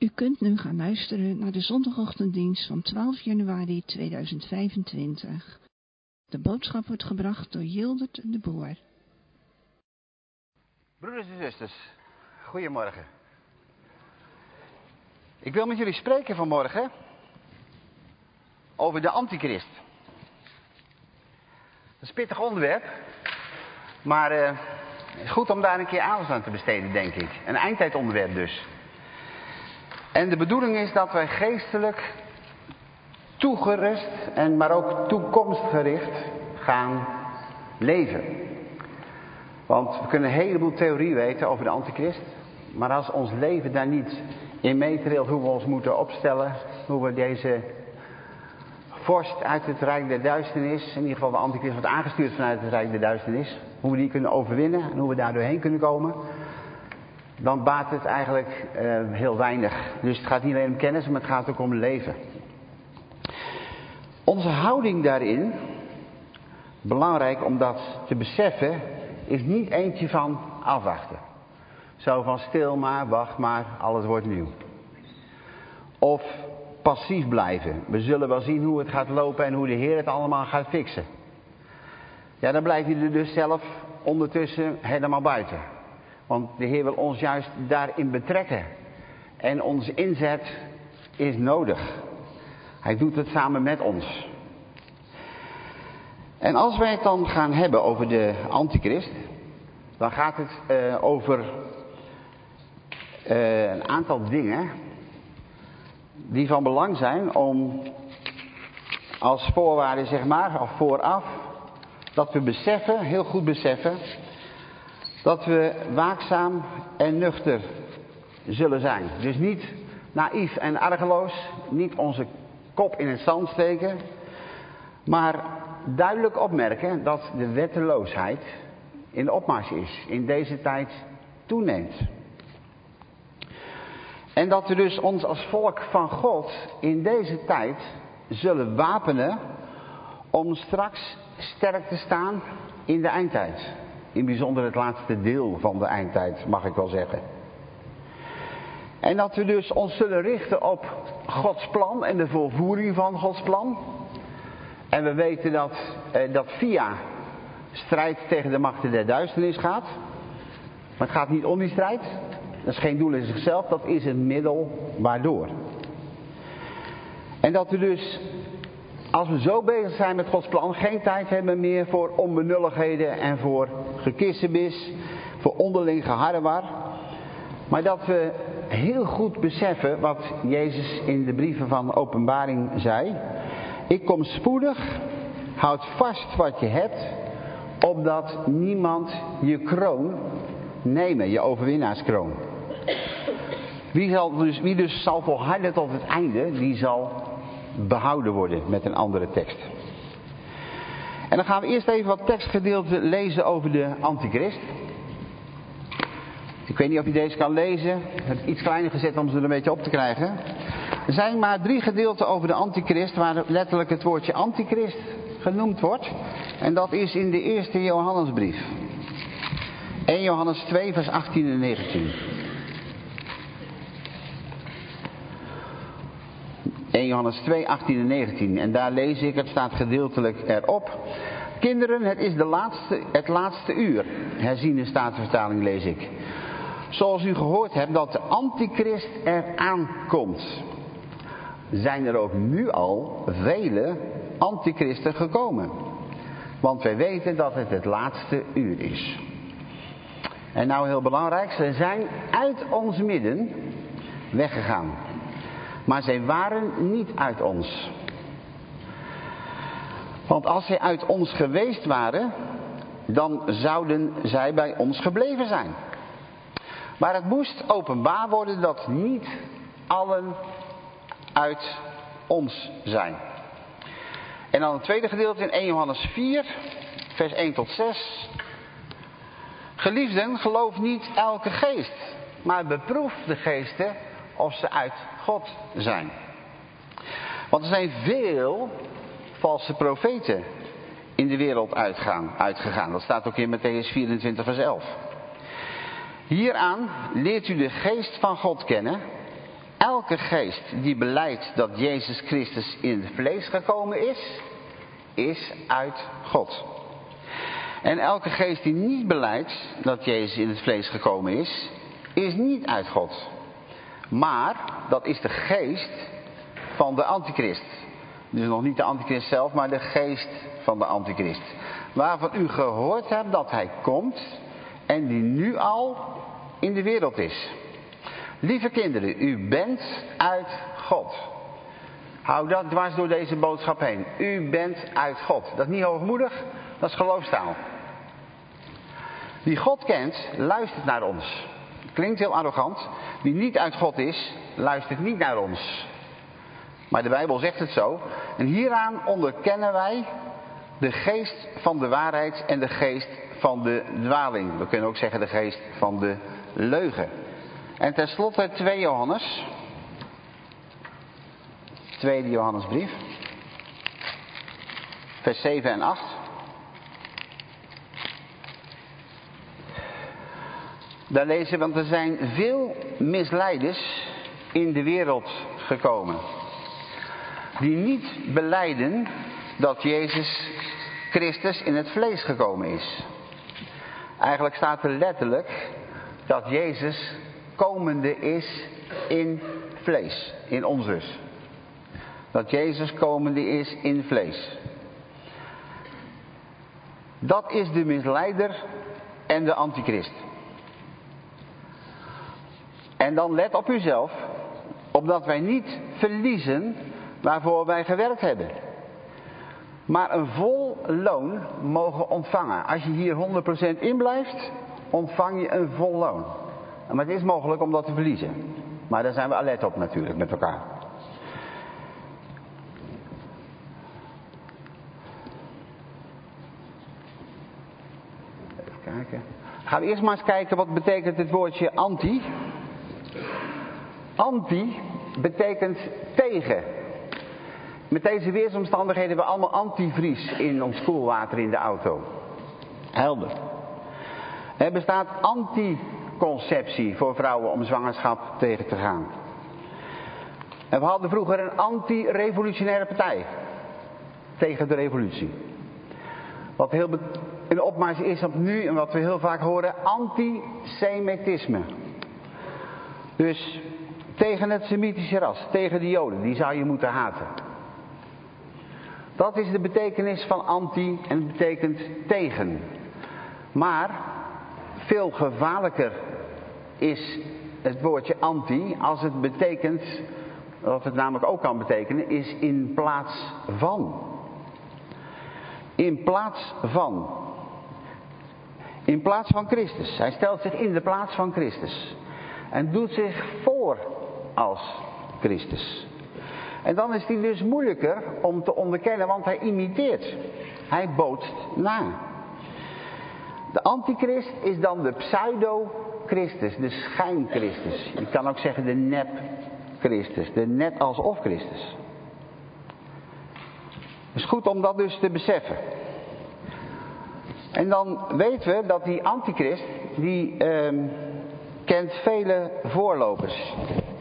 U kunt nu gaan luisteren naar de zondagochtenddienst van 12 januari 2025. De boodschap wordt gebracht door Jildert de Boer. Broeders en zusters, goedemorgen. Ik wil met jullie spreken vanmorgen over de antichrist. Dat is een pittig onderwerp, maar het is goed om daar een keer aandacht aan te besteden, denk ik. Een eindtijdonderwerp dus. En de bedoeling is dat wij geestelijk toegerust en maar ook toekomstgericht gaan leven. Want we kunnen een heleboel theorie weten over de antichrist. Maar als ons leven daar niet in meetrilt hoe we ons moeten opstellen, hoe we deze vorst uit het rijk der duisternis, in ieder geval de antichrist wordt aangestuurd vanuit het rijk der duisternis, hoe we die kunnen overwinnen en hoe we daar doorheen kunnen komen, dan baat het eigenlijk heel weinig. Dus het gaat niet alleen om kennis, maar het gaat ook om leven. Onze houding daarin, belangrijk om dat te beseffen, is niet eentje van afwachten. Zo van stil maar, wacht maar, alles wordt nieuw. Of passief blijven. We zullen wel zien hoe het gaat lopen en hoe de Heer het allemaal gaat fixen. Ja, dan blijf je er dus zelf ondertussen helemaal buiten. Want de Heer wil ons juist daarin betrekken. En onze inzet is nodig. Hij doet het samen met ons. En als wij het dan gaan hebben over de antichrist, dan gaat het over een aantal dingen die van belang zijn om als voorwaarde, zeg maar, of vooraf, dat we beseffen, heel goed beseffen, dat we waakzaam en nuchter zullen zijn. Dus niet naïef en argeloos, niet onze kop in het zand steken, maar duidelijk opmerken dat de wetteloosheid in de opmars is, in deze tijd toeneemt. En dat we dus ons als volk van God in deze tijd zullen wapenen om straks sterk te staan in de eindtijd. In bijzonder het laatste deel van de eindtijd, mag ik wel zeggen. En dat we dus ons zullen richten op Gods plan en de volvoering van Gods plan. En we weten dat via strijd tegen de machten der duisternis gaat. Maar het gaat niet om die strijd. Dat is geen doel in zichzelf, dat is een middel waardoor. En dat we dus, als we zo bezig zijn met Gods plan, geen tijd hebben meer voor onbenulligheden en voor gekissenbis, voor onderling geharrewar. Maar dat we heel goed beseffen wat Jezus in de brieven van Openbaring zei. Ik kom spoedig, houd vast wat je hebt, opdat niemand je kroon nemen, je overwinnaarskroon. Wie dus zal volharden tot het einde, die zal behouden worden, met een andere tekst. En dan gaan we eerst even wat tekstgedeelte lezen over de antichrist. Ik weet niet of je deze kan lezen. Ik heb het iets kleiner gezet om ze er een beetje op te krijgen. Er zijn maar 3 gedeelten over de antichrist waar letterlijk het woordje antichrist genoemd wordt. En dat is in de eerste Johannesbrief. 1 Johannes 2 vers 18 en 19. 1 Johannes 2, 18 en 19. En daar lees ik, het staat gedeeltelijk erop. Kinderen, het is het laatste uur. Herziene Statenvertaling lees ik. Zoals u gehoord hebt dat de antichrist eraan komt, zijn er ook nu al vele antichristen gekomen. Want wij weten dat het laatste uur is. En nou heel belangrijk, ze zijn uit ons midden weggegaan. Maar zij waren niet uit ons. Want als zij uit ons geweest waren, dan zouden zij bij ons gebleven zijn. Maar het moest openbaar worden dat niet allen uit ons zijn. En dan het tweede gedeelte in 1 Johannes 4, vers 1 tot 6. Geliefden, geloof niet elke geest, maar beproef de geesten of ze uit God zijn. Want er zijn veel valse profeten in de wereld uitgegaan. Dat staat ook in Mattheüs 24 vers 11. Hieraan leert u de geest van God kennen. elke geest die belijdt dat Jezus Christus in het vlees gekomen is uit God. En elke geest die niet belijdt dat Jezus in het vlees gekomen is niet uit God. Maar dat is de geest van de antichrist. Dus nog niet de antichrist zelf, maar de geest van de antichrist. Waarvan u gehoord hebt dat hij komt en die nu al in de wereld is. Lieve kinderen, u bent uit God. Hou dat dwars door deze boodschap heen. U bent uit God. Dat is niet hoogmoedig, dat is geloofstaal. Wie God kent, luistert naar ons. Klinkt heel arrogant. Wie niet uit God is, luistert niet naar ons. Maar de Bijbel zegt het zo. En hieraan onderkennen wij de geest van de waarheid en de geest van de dwaling. We kunnen ook zeggen de geest van de leugen. En tenslotte 2 Johannes. Tweede Johannesbrief. Vers 7 en 8. Daar lezen we, want er zijn veel misleiders in de wereld gekomen. Die niet belijden dat Jezus Christus in het vlees gekomen is. Eigenlijk staat er letterlijk dat Jezus komende is in vlees. In ons dus. Dat Jezus komende is in vlees. Dat is de misleider en de antichrist. En dan let op uzelf, opdat wij niet verliezen waarvoor wij gewerkt hebben. Maar een vol loon mogen ontvangen. Als je hier 100% in blijft, ontvang je een vol loon. Maar het is mogelijk om dat te verliezen. Maar daar zijn we alert op natuurlijk met elkaar. Even kijken. Gaan we eerst maar eens kijken wat betekent het woordje anti. Anti betekent tegen. Met deze weersomstandigheden hebben we allemaal antivries in ons koelwater in de auto. Helder. Er bestaat anticonceptie voor vrouwen om zwangerschap tegen te gaan. En we hadden vroeger een anti-revolutionaire partij. Tegen de revolutie. Wat heel in opmars is op nu en wat we heel vaak horen, antisemitisme. Dus tegen het Semitische ras, tegen de Joden, die zou je moeten haten. Dat is de betekenis van anti en het betekent tegen. Maar veel gevaarlijker is het woordje anti als het betekent, wat het namelijk ook kan betekenen, is in plaats van. In plaats van. In plaats van Christus. Hij stelt zich in de plaats van Christus. En doet zich voor als Christus. En dan is hij dus moeilijker om te onderkennen, want hij imiteert. Hij bootst na. De antichrist is dan de pseudo-Christus, de schijn-Christus. Je kan ook zeggen de nep-Christus, de net alsof Christus. Het is goed om dat dus te beseffen. En dan weten we dat die antichrist, die kent vele voorlopers.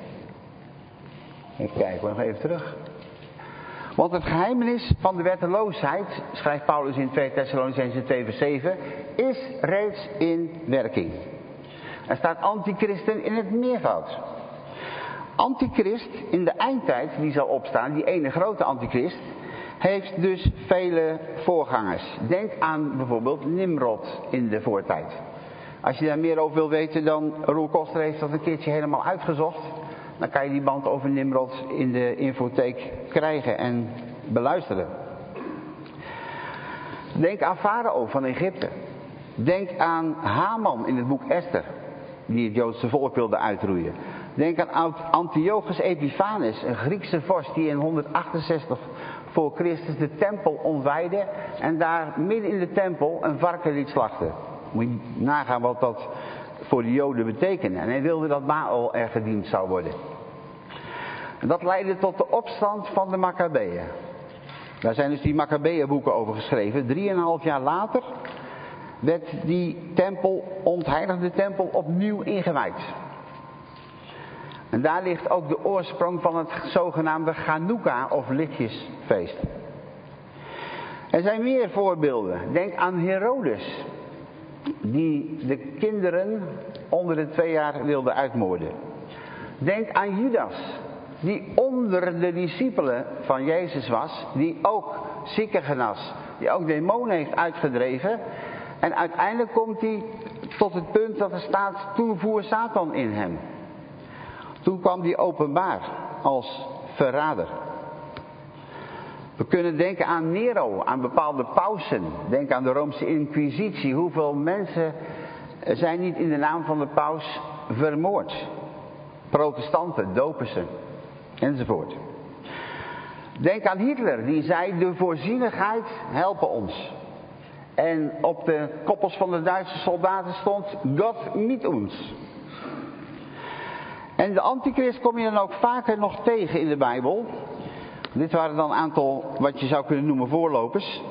Even kijken, nog even terug. Want het geheimenis van de wetteloosheid, schrijft Paulus in 2 Thessalonicenzen 2 vers 7, is reeds in werking. Er staat antichristen in het meervoud. Antichrist in de eindtijd, die zal opstaan, die ene grote antichrist, heeft dus vele voorgangers. Denk aan bijvoorbeeld Nimrod in de voortijd. Als je daar meer over wil weten, dan Roel Koster heeft dat een keertje helemaal uitgezocht. Dan kan je die band over Nimrod in de infotheek krijgen en beluisteren. Denk aan Farao van Egypte. Denk aan Haman in het boek Esther, die het Joodse volk wilde uitroeien. Denk aan Antiochus Epiphanes, een Griekse vorst die in 168 voor Christus de tempel ontwijdde en daar midden in de tempel een varken liet slachten. Moet je nagaan wat dat voor de Joden betekende. En hij wilde dat Baal er gediend zou worden. En dat leidde tot de opstand van de Maccabeeën. Daar zijn dus die Maccabeeënboeken over geschreven. 3,5 jaar later werd die tempel, ontheiligde tempel, opnieuw ingewijd. En daar ligt ook de oorsprong van het zogenaamde Chanukka of lichtjesfeest. Er zijn meer voorbeelden. Denk aan Herodes, die de kinderen onder de 2 jaar wilde uitmoorden. Denk aan Judas, die onder de discipelen van Jezus was, die ook zieken genas, die ook demonen heeft uitgedreven. En uiteindelijk komt hij tot het punt dat er staat, toen voer Satan in hem. Toen kwam hij openbaar als verrader. We kunnen denken aan Nero, aan bepaalde pausen. Denk aan de Romeinse Inquisitie. Hoeveel mensen zijn niet in de naam van de paus vermoord? Protestanten, dopen ze, enzovoort. Denk aan Hitler, die zei, de voorzienigheid helpen ons. En op de koppels van de Duitse soldaten stond, God mit uns. En de antichrist kom je dan ook vaker nog tegen in de Bijbel. Dit waren dan een aantal, wat je zou kunnen noemen, voorlopers.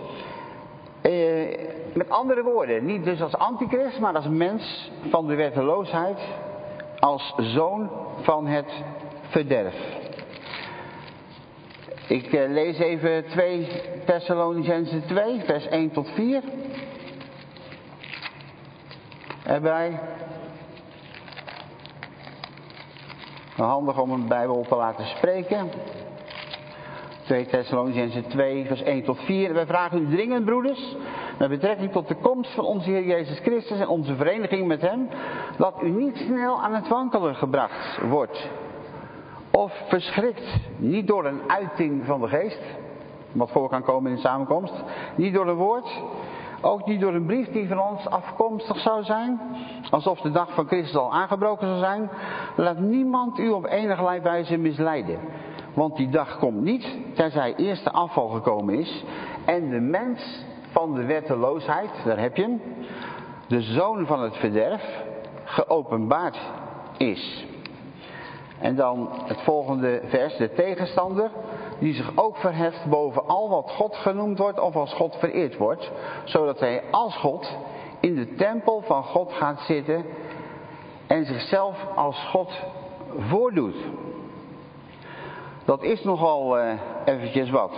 Met andere woorden, niet dus als antichrist, maar als mens van de wetteloosheid. Als zoon van het verderf. Ik lees even 2 Thessalonicenzen 2, vers 1 tot 4. Erbij. Handig om een Bijbel te laten spreken. 2 Thessalonicenzen 2, vers 1 tot 4. Wij vragen u dringend, broeders, met betrekking tot de komst van onze Heer Jezus Christus en onze vereniging met hem, dat u niet snel aan het wankelen gebracht wordt. Of verschrikt, niet door een uiting van de geest, wat voor kan komen in de samenkomst, niet door een woord, ook niet door een brief die van ons afkomstig zou zijn, alsof de dag van Christus al aangebroken zou zijn. Laat niemand u op enige wijze misleiden. Want die dag komt niet, tenzij eerst de afval gekomen is. En de mens van de wetteloosheid, daar heb je hem, de zoon van het verderf, geopenbaard is. En dan het volgende vers, de tegenstander, die zich ook verheft boven al wat God genoemd wordt of als God vereerd wordt. Zodat hij als God in de tempel van God gaat zitten en zichzelf als God voordoet. Dat is nogal eventjes wat.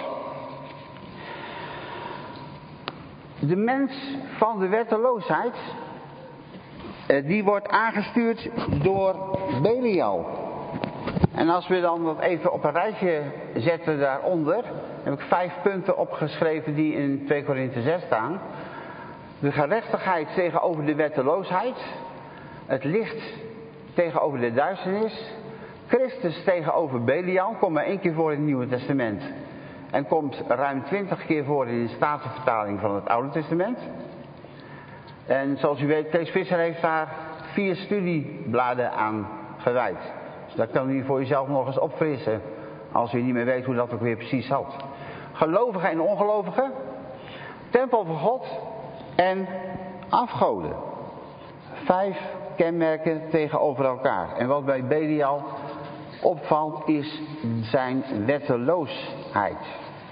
De mens van de wetteloosheid, die wordt aangestuurd door Belial. En als we dan dat even op een rijtje zetten daaronder, heb ik 5 punten opgeschreven die in 2 Korinthe 6 staan. De gerechtigheid tegenover de wetteloosheid, het licht tegenover de duisternis, Christus tegenover Belial, komt maar 1 keer voor in het Nieuwe Testament. En komt ruim 20 keer voor in de Statenvertaling van het Oude Testament. En zoals u weet, Kees Visser heeft daar 4 studiebladen aan gewijd. Dus dat kan u voor jezelf nog eens opfrissen, als u niet meer weet hoe dat ook weer precies zat. Gelovigen en ongelovigen, tempel van God en afgoden. 5 kenmerken tegenover elkaar. En wat bij Belial opvalt is zijn wetteloosheid.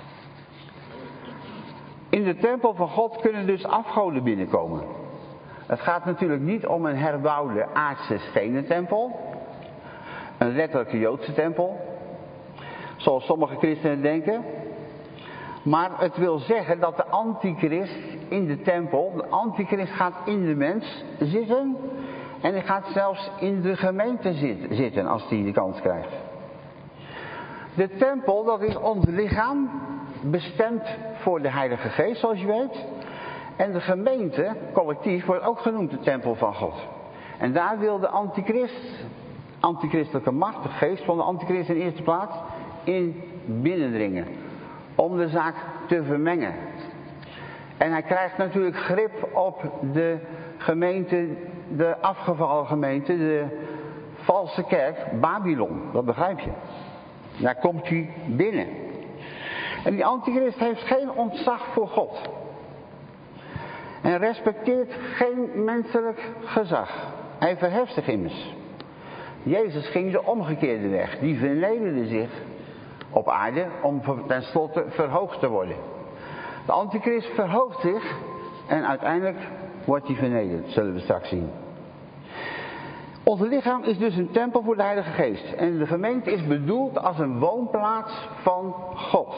In de tempel van God kunnen dus afgoden binnenkomen. Het gaat natuurlijk niet om een herbouwde aardse stenen tempel. Een letterlijke Joodse tempel. Zoals sommige christenen denken. Maar het wil zeggen dat de antichrist in de tempel, de antichrist gaat in de mens zitten. En hij gaat zelfs in de gemeente zitten als hij de kans krijgt. De tempel, dat is ons lichaam, bestemd voor de Heilige Geest, zoals je weet. En de gemeente, collectief, wordt ook genoemd de tempel van God. En daar wil de antichristelijke macht, de geest van de antichrist in eerste plaats, in binnendringen. Om de zaak te vermengen. En hij krijgt natuurlijk grip op de gemeente, de afgevallen gemeente, de valse kerk, Babylon. Dat begrijp je. Daar komt hij binnen. En die antichrist heeft geen ontzag voor God. En respecteert geen menselijk gezag. Hij verheft zich immers. Jezus ging de omgekeerde weg. Die vernederde zich op aarde om tenslotte verhoogd te worden. De antichrist verhoogt zich en uiteindelijk wordt hij vernederd. Zullen we straks zien. Ons lichaam is dus een tempel voor de Heilige Geest. En de gemeente is bedoeld als een woonplaats van God.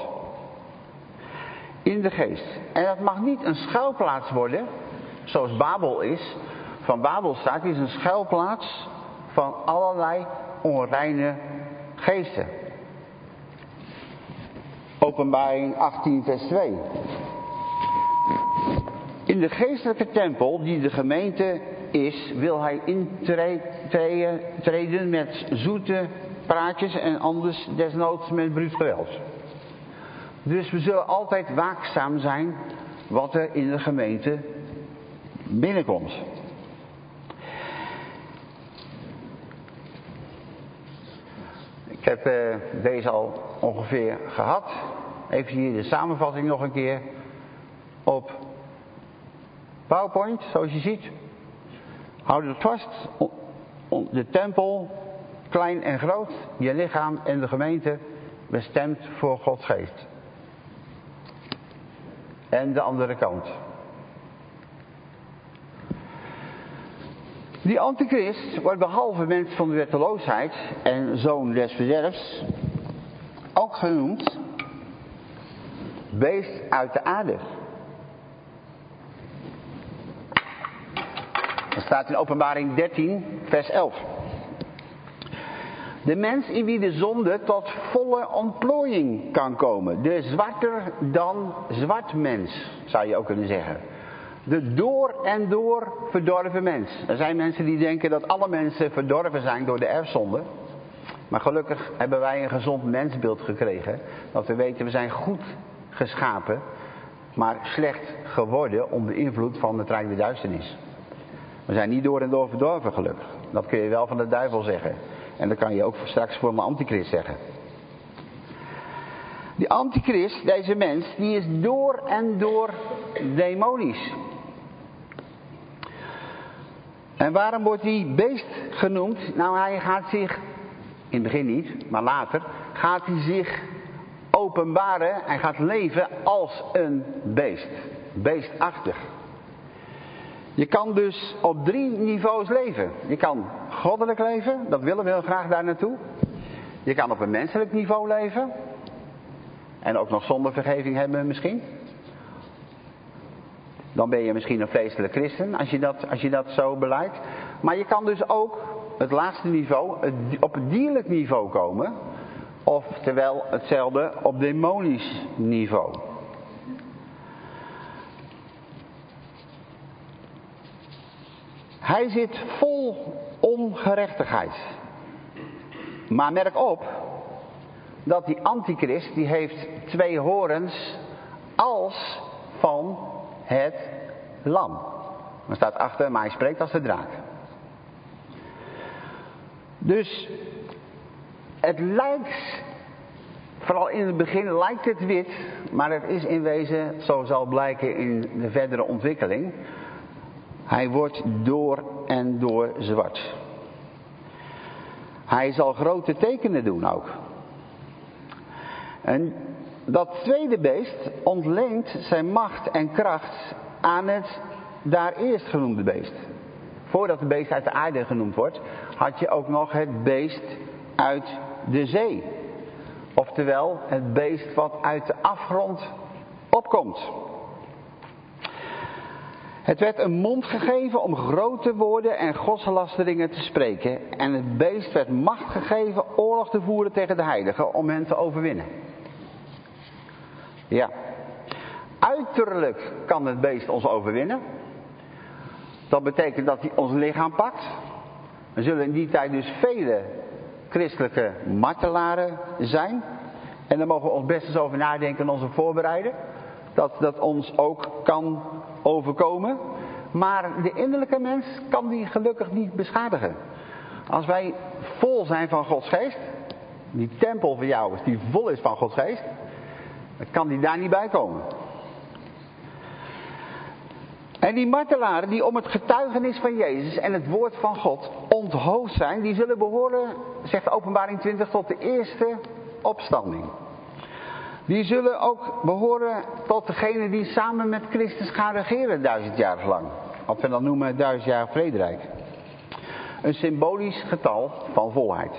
In de geest. En dat mag niet een schuilplaats worden, zoals Babel is. Van Babel staat, het is een schuilplaats van allerlei onreine geesten. Openbaring 18 vers 2. In de geestelijke tempel die de gemeente is, wil hij intreden met zoete praatjes en anders desnoods met bruut geweld. Dus we zullen altijd waakzaam zijn wat er in de gemeente binnenkomt. Ik heb deze al ongeveer gehad. Even hier de samenvatting nog een keer op PowerPoint, zoals je ziet. Houd het vast. De tempel, klein en groot, je lichaam en de gemeente bestemd voor Gods geest. En de andere kant. Die antichrist wordt behalve mens van de wetteloosheid en zoon des verderfs ook genoemd beest uit de aarde. Dat staat in Openbaring 13 vers 11. De mens in wie de zonde tot volle ontplooiing kan komen. De zwarter dan zwart mens, zou je ook kunnen zeggen. De door en door verdorven mens. Er zijn mensen die denken dat alle mensen verdorven zijn door de erfzonde. Maar gelukkig hebben wij een gezond mensbeeld gekregen. Dat we weten, we zijn goed geschapen, maar slecht geworden onder invloed van het rijk der duisternis. We zijn niet door en door verdorven, gelukkig. Dat kun je wel van de duivel zeggen. En dat kan je ook straks voor mijn antichrist zeggen. Die antichrist, deze mens, die is door en door demonisch. En waarom wordt hij beest genoemd? Nou, hij gaat zich, in het begin niet, maar later, gaat hij zich openbaren. Hij gaat leven als een beest. Beestachtig. Je kan dus op 3 niveaus leven. Je kan goddelijk leven, dat willen we heel graag daar naartoe. Je kan op een menselijk niveau leven. En ook nog zonder vergeving hebben misschien. Dan ben je misschien een vleeselijk christen als je dat zo beleidt. Maar je kan dus ook het laagste niveau, op het dierlijk niveau komen. Oftewel hetzelfde op demonisch niveau. Hij zit vol ongerechtigheid. Maar merk op dat die antichrist, die heeft 2 horens als van het lam. Er staat achter, maar hij spreekt als de draak. Dus het lijkt, vooral in het begin lijkt het wit, maar het is in wezen, zo zal blijken in de verdere ontwikkeling, hij wordt door en door zwart. Hij zal grote tekenen doen ook. En dat tweede beest ontleent zijn macht en kracht aan het daar eerst genoemde beest. Voordat de beest uit de aarde genoemd wordt, had je ook nog het beest uit de zee. Oftewel het beest wat uit de afgrond opkomt. Het werd een mond gegeven om grote woorden en godslasteringen te spreken. En het beest werd macht gegeven oorlog te voeren tegen de heiligen om hen te overwinnen. Ja. Uiterlijk kan het beest ons overwinnen. Dat betekent dat hij ons lichaam pakt. Er zullen in die tijd dus vele christelijke martelaren zijn. En daar mogen we ons best eens over nadenken en ons op voorbereiden. Dat ons ook kan overkomen. Maar de innerlijke mens kan die gelukkig niet beschadigen. Als wij vol zijn van Gods geest, die tempel van jou is die vol is van Gods geest, dan kan die daar niet bij komen. En die martelaren die om het getuigenis van Jezus en het woord van God onthoofd zijn, die zullen behoren, zegt Openbaring 20, tot de eerste opstanding. Die zullen ook behoren tot degene die samen met Christus gaan regeren 1000 jaar lang. Wat we dan noemen 1000 jaar vrederijk. Een symbolisch getal van volheid.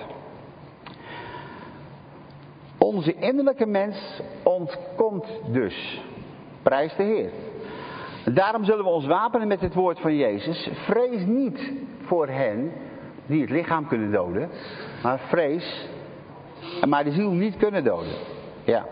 Onze innerlijke mens ontkomt dus. Prijs de Heer. Daarom zullen we ons wapenen met het woord van Jezus. Vrees niet voor hen die het lichaam kunnen doden. Maar de ziel niet kunnen doden. Ja.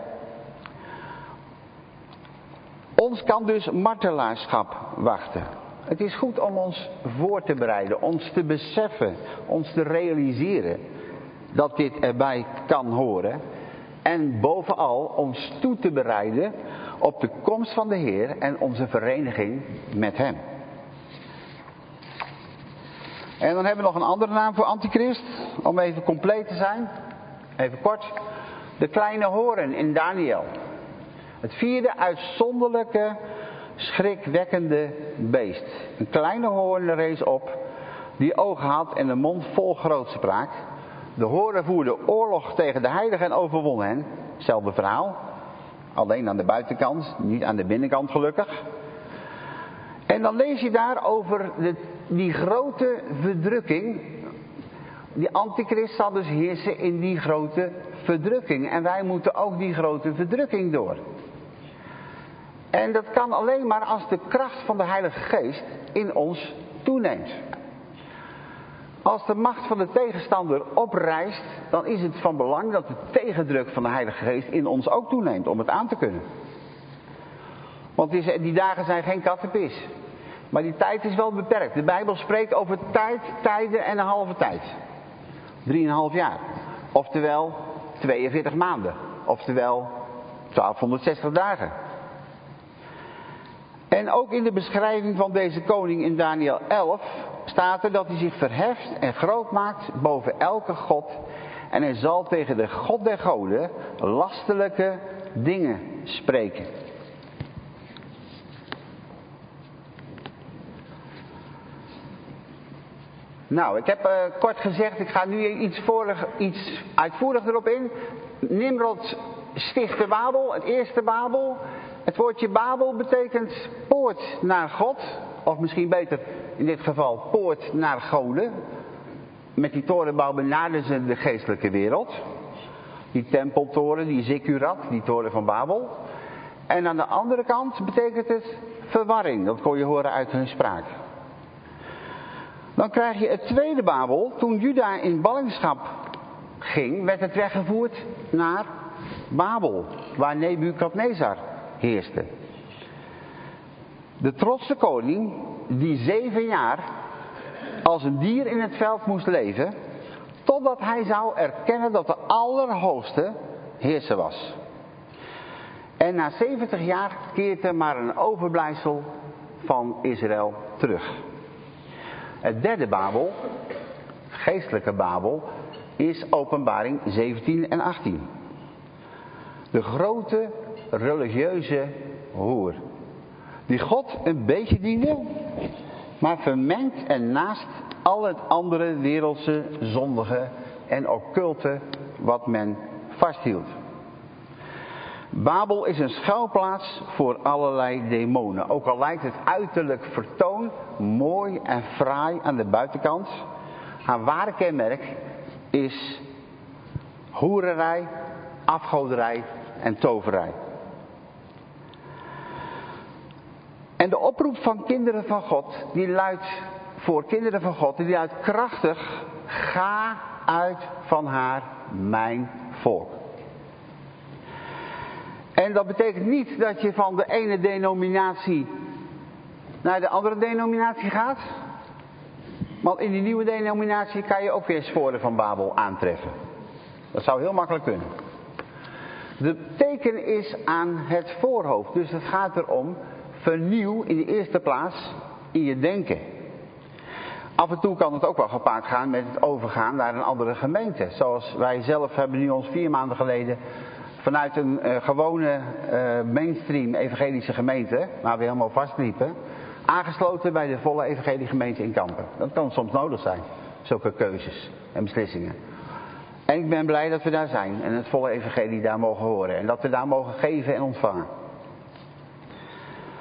Ons kan dus martelaarschap wachten. Het is goed om ons voor te bereiden, ons te beseffen, ons te realiseren dat dit erbij kan horen. En bovenal ons toe te bereiden op de komst van de Heer en onze vereniging met Hem. En dan hebben we nog een andere naam voor antichrist, om even compleet te zijn. Even kort. De kleine hoorn in Daniel. Het vierde uitzonderlijke, schrikwekkende beest. Een kleine hoorn rees op, die ogen had en een mond vol grootspraak. De hoorn voerde oorlog tegen de heiligen en overwon hen. Hetzelfde verhaal. Alleen aan de buitenkant, niet aan de binnenkant gelukkig. En dan lees je daar over die grote verdrukking. Die antichrist zal dus heersen in die grote verdrukking. En wij moeten ook die grote verdrukking door. En dat kan alleen maar als de kracht van de Heilige Geest in ons toeneemt. Als de macht van de tegenstander oprijst, dan is het van belang dat de tegendruk van de Heilige Geest in ons ook toeneemt om het aan te kunnen. Want die dagen zijn geen kattenpis. Maar die tijd is wel beperkt. De Bijbel spreekt over tijden en een halve tijd. 3,5 jaar. Oftewel 42 maanden. Oftewel 1260 dagen. En ook in de beschrijving van deze koning in Daniel 11 staat er dat hij zich verheft en groot maakt boven elke god. En hij zal tegen de God der goden lastelijke dingen spreken. Nou, ik heb kort gezegd, ik ga nu iets uitvoerig erop in. Nimrod stichtte Babel, het eerste Babel. Het woordje Babel betekent poort naar God. Of misschien beter in dit geval poort naar goden. Met die torenbouw benaderden ze de geestelijke wereld. Die tempeltoren, die zikkurat, die toren van Babel. En aan de andere kant betekent het verwarring. Dat kon je horen uit hun spraak. Dan krijg je het tweede Babel. Toen Juda in ballingschap ging, werd het weggevoerd naar Babel. Waar Nebukadnezar heerste. De trotse koning, die 7 jaar als een dier in het veld moest leven, totdat hij zou erkennen dat de Allerhoogste heerser was. En na 70 jaar keert er maar een overblijfsel van Israël terug. Het derde Babel, geestelijke Babel, is Openbaring 17 en 18. De grote religieuze hoer. Die God een beetje diende, maar vermengt en naast al het andere wereldse, zondige en occulte wat men vasthield. Babel is een schuilplaats voor allerlei demonen. Ook al lijkt het uiterlijk vertoon mooi en fraai aan de buitenkant, haar ware kenmerk is hoererij, afgoderij en toverij. En de oproep van kinderen van God, die luidt voor kinderen van God, die luidt krachtig: ga uit van haar, mijn volk. En dat betekent niet dat je van de ene denominatie naar de andere denominatie gaat. Want in die nieuwe denominatie kan je ook weer sporen van Babel aantreffen. Dat zou heel makkelijk kunnen. De teken is aan het voorhoofd. Dus het gaat erom, vernieuw in de eerste plaats in je denken. Af en toe kan het ook wel gepaard gaan met het overgaan naar een andere gemeente. Zoals wij zelf hebben nu ons 4 maanden geleden vanuit een gewone mainstream evangelische gemeente, waar we helemaal vastliepen, aangesloten bij de volle evangeliegemeente in Kampen. Dat kan soms nodig zijn, zulke keuzes en beslissingen. En ik ben blij dat we daar zijn en het volle evangelie daar mogen horen. En dat we daar mogen geven en ontvangen.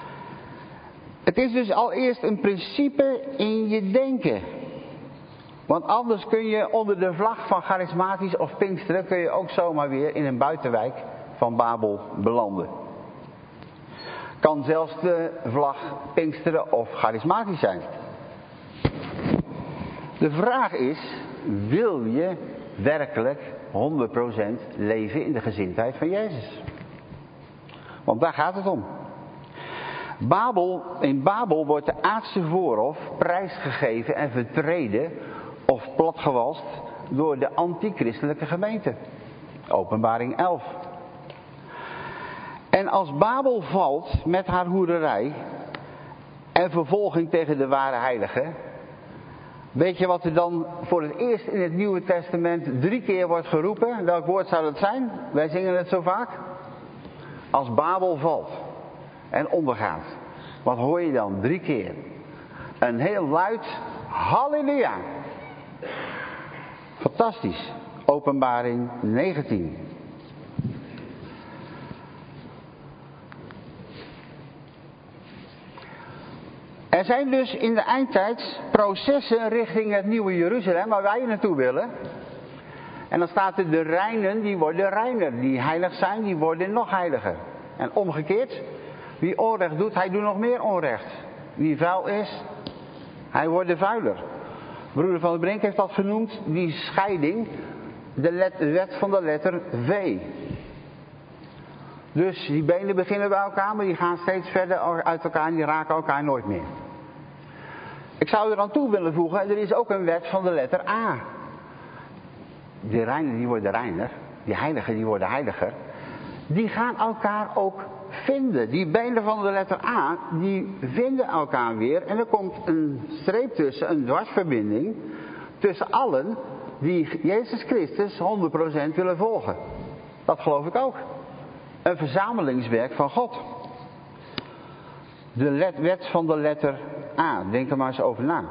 Het is dus allereerst een principe in je denken. Want anders kun je onder de vlag van charismatisch of Pinksteren, kun je ook zomaar weer in een buitenwijk van Babel belanden. Kan zelfs de vlag Pinksteren of charismatisch zijn. De vraag is, wil je werkelijk 100% leven in de gezindheid van Jezus? Want daar gaat het om. In Babel wordt de aardse voorhof prijsgegeven en vertreden of platgewalst door de antichristelijke gemeente. Openbaring 11. En als Babel valt met haar hoererij en vervolging tegen de ware heiligen, weet je wat er dan voor het eerst in het Nieuwe Testament 3 keer wordt geroepen? Welk woord zou dat zijn? Wij zingen het zo vaak. Als Babel valt en ondergaat. Wat hoor je dan? 3 keer. Een heel luid halleluja. Fantastisch. Openbaring 19. Er zijn dus in de eindtijd processen richting het nieuwe Jeruzalem, waar wij naartoe willen. En dan staat er, de reinen, die worden reiner. Die heilig zijn, die worden nog heiliger. En omgekeerd, wie onrecht doet, hij doet nog meer onrecht. Wie vuil is, hij wordt vuiler. Broeder van der Brink heeft dat genoemd, die scheiding, de wet van de letter V. Dus die benen beginnen bij elkaar, maar die gaan steeds verder uit elkaar en die raken elkaar nooit meer. Ik zou er aan toe willen voegen, er is ook een wet van de letter A. De reinen die worden reiner, die heiligen die worden heiliger. Die gaan elkaar ook vinden. Die benen van de letter A, die vinden elkaar weer. En er komt een streep tussen, een dwarsverbinding tussen allen die Jezus Christus 100% willen volgen. Dat geloof ik ook. Een verzamelingswerk van God. De wet van de letter A, denk er maar eens over na.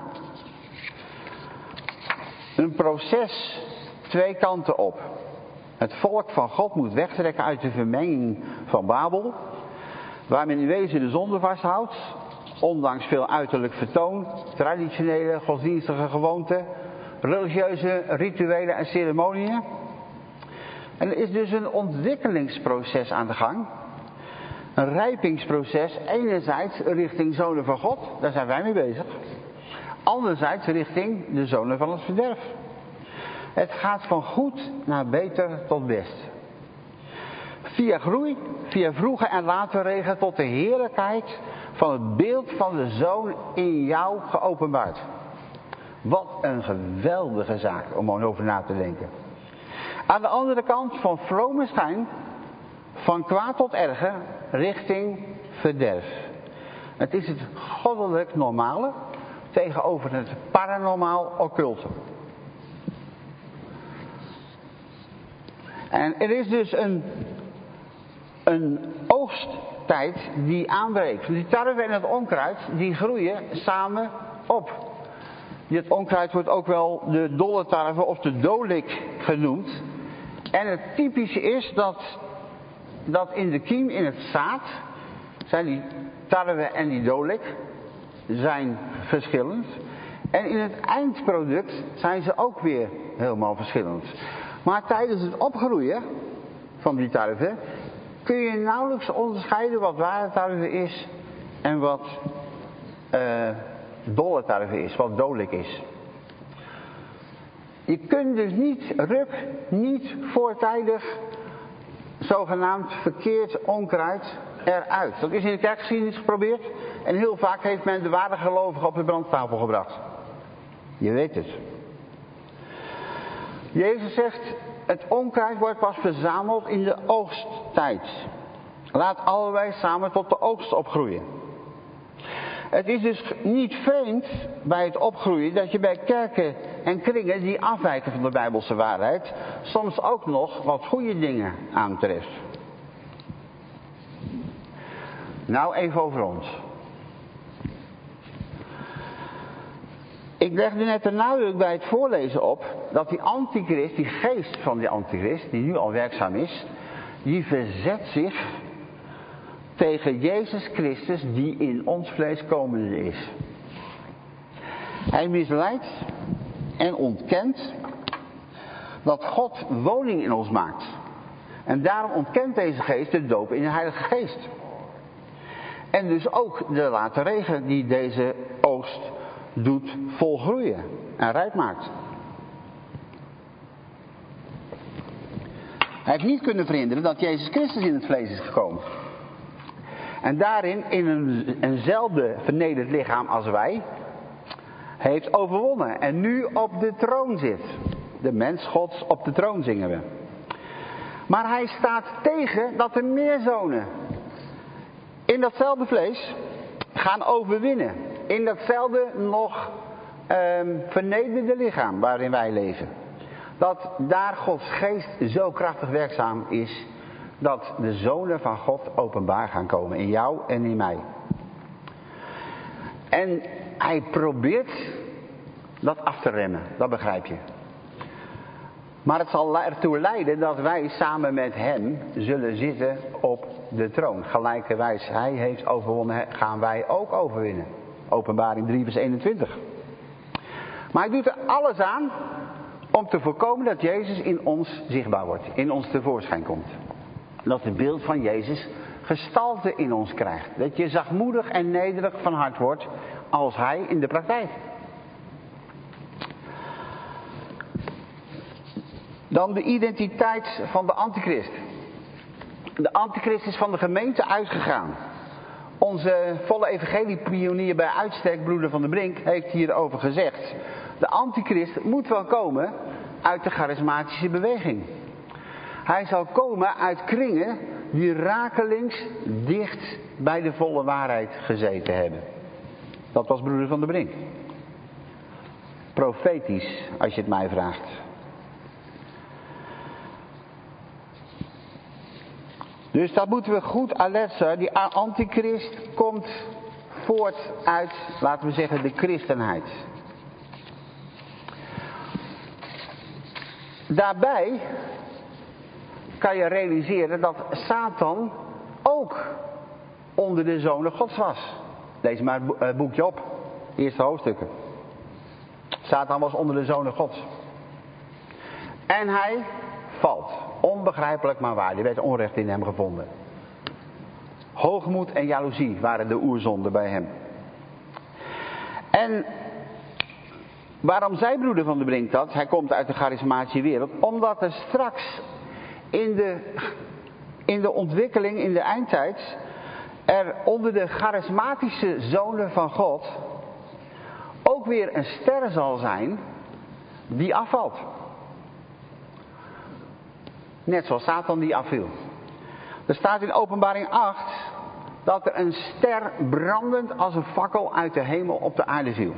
Een proces 2 kanten op. Het volk van God moet wegtrekken uit de vermenging van Babel, waar men in wezen de zonde vasthoudt, ondanks veel uiterlijk vertoon, traditionele godsdienstige gewoonten, religieuze rituelen en ceremonieën. En er is dus een ontwikkelingsproces aan de gang. Een rijpingsproces, enerzijds richting zonen van God, daar zijn wij mee bezig. Anderzijds richting de zonen van het verderf. Het gaat van goed naar beter tot best. Via groei, via vroege en late regen tot de heerlijkheid van het beeld van de Zoon in jou geopenbaard. Wat een geweldige zaak om over na te denken. Aan de andere kant van vrome schijn, van kwaad tot erger, richting verderf. Het is het goddelijk normale tegenover het paranormaal occulte. En er is dus een oogsttijd die aanbreekt. Die tarwe en het onkruid, die groeien samen op. Dit onkruid wordt ook wel de dolle tarwe of de dolik genoemd. En het typische is dat in de kiem, in het zaad, zijn die tarwe en die dolik zijn verschillend. En in het eindproduct zijn ze ook weer helemaal verschillend. Maar tijdens het opgroeien van die tarwe kun je nauwelijks onderscheiden wat ware tarwe is en wat dolle tarwe is, wat dolik is. Je kunt dus niet voortijdig zogenaamd verkeerd onkruid eruit. Dat is in de kerkgeschiedenis geprobeerd en heel vaak heeft men de ware gelovigen op de brandstapel gebracht. Je weet het. Jezus zegt, het onkruid wordt pas verzameld in de oogsttijd. Laat allebei samen tot de oogst opgroeien. Het is dus niet vreemd bij het opgroeien dat je bij kerken en kringen die afwijken van de Bijbelse waarheid soms ook nog wat goede dingen aantreft. Nou, even over ons. Ik legde net de nadruk bij het voorlezen op dat die antichrist, die geest van die antichrist, die nu al werkzaam is, die verzet zich tegen Jezus Christus die in ons vlees komende is. Hij misleidt en ontkent dat God woning in ons maakt. En daarom ontkent deze geest de doop in de Heilige Geest. En dus ook de late regen die deze oogst doet volgroeien en rijp maakt. Hij heeft niet kunnen verhinderen dat Jezus Christus in het vlees is gekomen. En daarin in eenzelfde vernederd lichaam als wij heeft overwonnen. En nu op de troon zit. De mens Gods op de troon zingen we. Maar hij staat tegen dat er meer zonen in datzelfde vlees gaan overwinnen. In datzelfde nog vernederde lichaam waarin wij leven. Dat daar Gods geest zo krachtig werkzaam is, dat de zonen van God openbaar gaan komen in jou en in mij. En hij probeert dat af te remmen, dat begrijp je. Maar het zal ertoe leiden dat wij samen met hem zullen zitten op de troon. Gelijkerwijs hij heeft overwonnen, gaan wij ook overwinnen. Openbaring 3 vers 21. Maar hij doet er alles aan om te voorkomen dat Jezus in ons zichtbaar wordt. In ons tevoorschijn komt. Dat het beeld van Jezus gestalte in ons krijgt. Dat je zachtmoedig en nederig van hart wordt als hij in de praktijk. Dan de identiteit van de antichrist. De antichrist is van de gemeente uitgegaan. Onze volle evangeliepionier bij uitstek, broeder Van der Brink, heeft hierover gezegd. De antichrist moet wel komen uit de charismatische beweging. Hij zal komen uit kringen die rakelings dicht bij de volle waarheid gezeten hebben. Dat was broeder Van der Brink. Profetisch, als je het mij vraagt. Dus dat moeten we goed alert zijn. Die antichrist komt voort uit, laten we zeggen, de christenheid. Daarbij kan je realiseren dat Satan ook onder de zonen Gods was. Lees maar het boekje op, eerste hoofdstukken. Satan was onder de zonen Gods. En hij valt. Onbegrijpelijk maar waar. Er werd onrecht in hem gevonden. Hoogmoed en jaloezie waren de oerzonden bij hem. En waarom zei broeder Van der Brink dat? Hij komt uit de charismatische wereld. Omdat er straks in de ontwikkeling, in de eindtijd, er onder de charismatische zonen van God ook weer een ster zal zijn die afvalt. Net zoals Satan die afviel. Er staat in Openbaring 8 dat er een ster brandend als een fakkel uit de hemel op de aarde viel.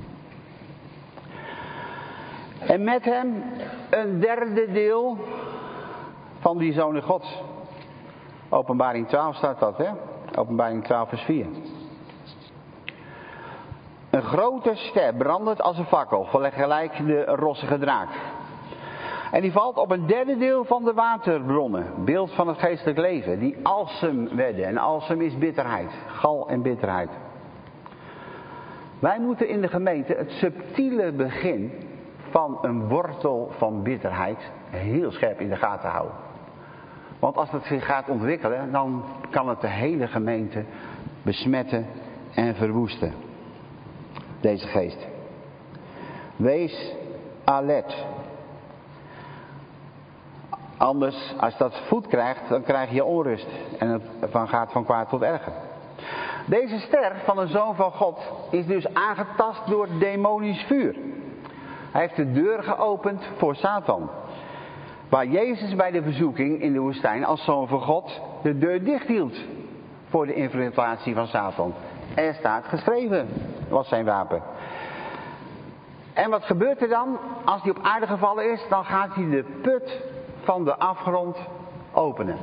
En met hem een derde deel van die zonen Gods. Openbaring 12 staat dat, hè? Openbaring 12 vers 4. Een grote ster brandend als een fakkel, gelijk de rossige draak. En die valt op een derde deel van de waterbronnen. Beeld van het geestelijk leven. Die alsem werden. En alsem is bitterheid. Gal en bitterheid. Wij moeten in de gemeente het subtiele begin van een wortel van bitterheid heel scherp in de gaten houden. Want als het zich gaat ontwikkelen, dan kan het de hele gemeente besmetten en verwoesten. Deze geest. Wees alert. Anders, als dat voet krijgt, dan krijg je onrust. En het gaat van kwaad tot erger. Deze ster van een zoon van God is dus aangetast door demonisch vuur. Hij heeft de deur geopend voor Satan. Waar Jezus bij de verzoeking in de woestijn als zoon van God de deur dicht hield voor de infiltratie van Satan. Er staat geschreven, was zijn wapen. En wat gebeurt er dan? Als hij op aarde gevallen is, dan gaat hij de put van de afgrond openen.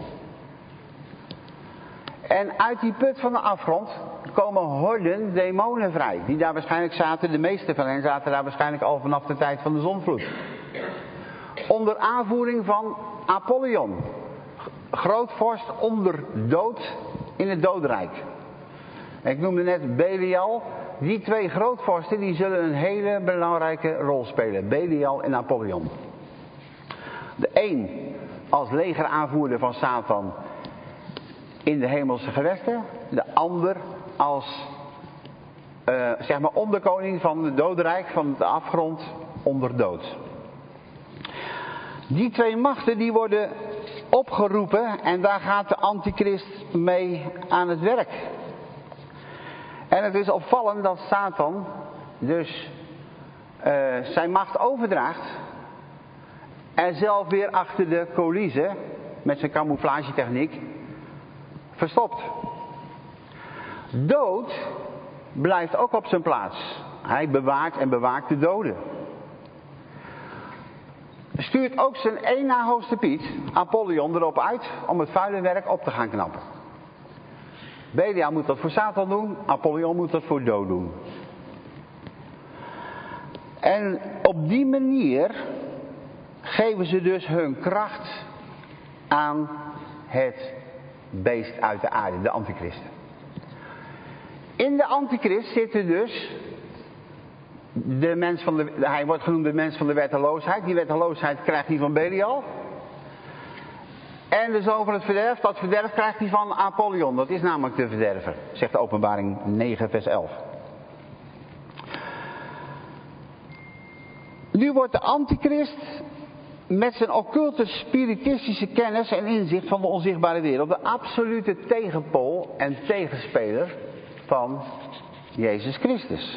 En uit die put van de afgrond komen horden demonen vrij. Die daar waarschijnlijk zaten, de meeste van hen zaten daar waarschijnlijk al vanaf de tijd van de zonvloed. Onder aanvoering van Apollyon. Grootvorst onder dood in het dodenrijk. Ik noemde net Belial. die twee grootvorsten die zullen een hele belangrijke rol spelen. Belial en Apollyon. De een als legeraanvoerder van Satan in de hemelse gewesten. De ander als onderkoning van het dodenrijk, van de afgrond onder dood. Die twee machten die worden opgeroepen en daar gaat de antichrist mee aan het werk. En het is opvallend dat Satan dus zijn macht overdraagt en zelf weer achter de coulissen met zijn camouflagetechniek verstopt. Dood blijft ook op zijn plaats. Hij bewaart en bewaakt de doden. Stuurt ook zijn één na hoogste Piet, Apollyon, erop uit om het vuile werk op te gaan knappen. Belial moet dat voor Satan doen, Apollyon moet dat voor dood doen. En op die manier geven ze dus hun kracht aan het beest uit de aarde, de antichrist. In de antichrist zitten dus de mens van hij wordt genoemd de mens van de wetteloosheid. Die wetteloosheid krijgt hij van Belial. En de zoon van het verderf, dat verderf krijgt hij van Apollyon. Dat is namelijk de verderver, zegt de Openbaring 9 vers 11. Nu wordt de antichrist met zijn occulte spiritistische kennis en inzicht van de onzichtbare wereld de absolute tegenpool en tegenspeler van Jezus Christus.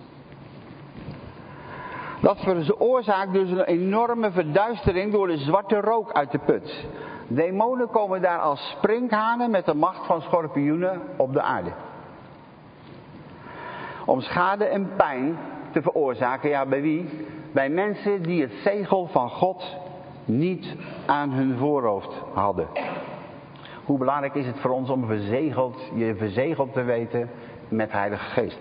Dat veroorzaakt dus een enorme verduistering door de zwarte rook uit de put. Demonen komen daar als sprinkhanen met de macht van schorpioenen op de aarde. Om schade en pijn te veroorzaken, ja bij wie? Bij mensen die het zegel van God niet aan hun voorhoofd hadden. Hoe belangrijk is het voor ons om je verzegeld te weten met Heilige Geest.